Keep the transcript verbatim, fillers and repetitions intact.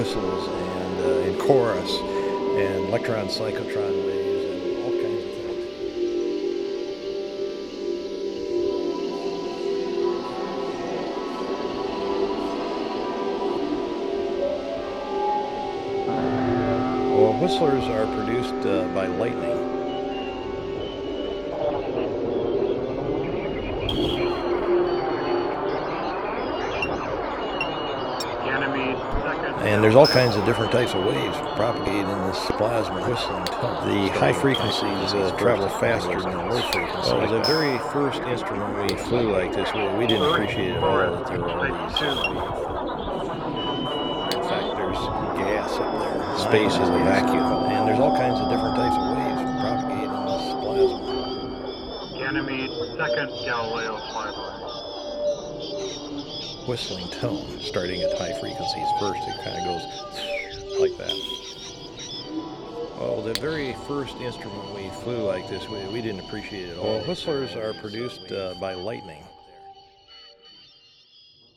whistles and, uh, and chorus and electron cyclotron waves and all kinds of things. Well, whistlers are produced uh, by lightning. And there's all kinds of different types of waves propagated in this plasma whistling tone. The high frequencies uh, travel faster than the low frequencies. Well, the very first instrument we flew like this, we, we didn't appreciate at all that there were all these. In fact, there's gas up there. Space is a vacuum. And there's all kinds of different types of waves propagated in this plasma. Ganymede, second Galileo flyby. Whistling tone, starting at high frequencies first, it kind of goes like that. Well, the very first instrument we flew like this, we, we didn't appreciate it at all. Well, whistlers are produced uh, by lightning.